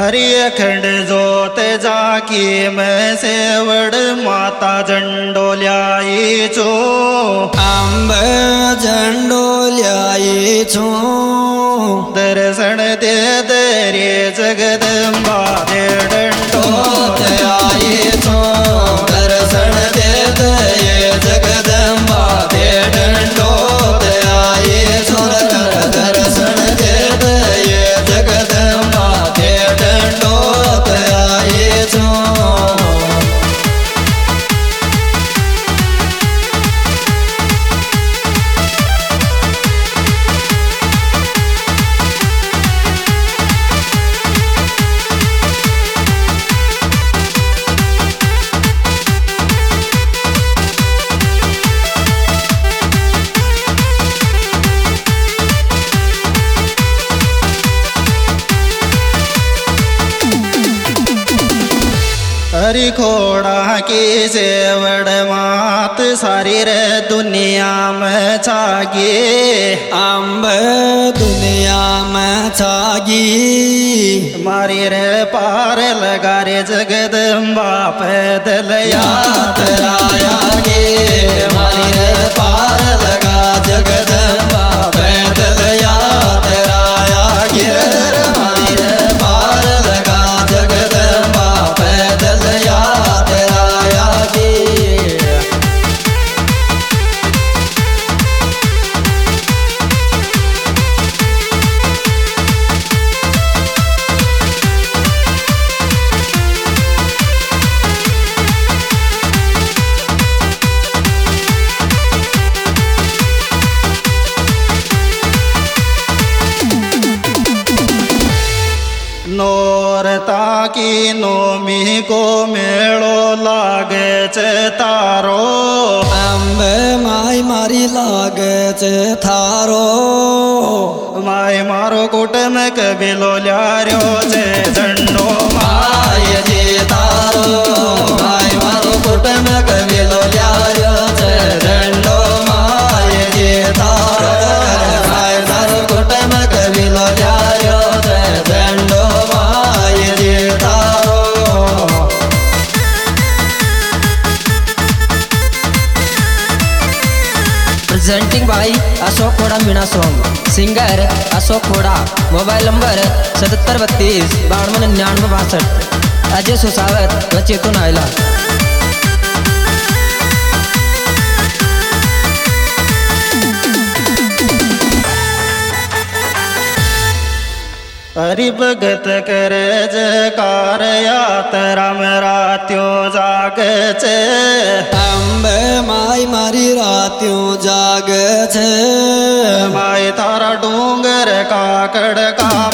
हरि अखंड जोत जाकी मैं सेवड माता झंडोल्याई छो आंब झंडोल्याई छो दर्शन दे दरे जगदंबा दे डंडोल्याई छो दर्शन दे दरे जगदंबा दे डंडोल्याई छो दर्शन दे दरे जगदंबा दे डंडोल्याई छो। हरि खोड़ा की सेवड़ मात सारी रे दुनिया में छागी आंब दुनिया में छागी मारी रे पार लगा रे जगदम्बा पैदल यात्रा गे मारी रे पार लगा जगदम्बा पैदल यात्रा गे मारी रे पार लगा जगदम्बा पैदल यात्रा गे। नोरता की नोमी को मेड़ो लागे चे तारो आंब माई मारी लागे चे थारो माय मारो कुटुंब कबिलो ल्यारो चे झंडो माय जे तारो माय मारो कुटुंब कबिलो ल्यारो चे झंडो माय जे तारो माय मारो कुटुंब कबिलो ल्यारो चे झंडो माय जे तारो। Presenting by Ashok Khoda Meena song singer Ashok Khoda mobile number 7732 92 99 62 Ajay Susawat व चेतन आयला। हरि भगत करे जयकार यात्रा में रात्यो जाग चे आंब माई मारी रात्यों जाग छे माय तारा डूंगर काकड़ का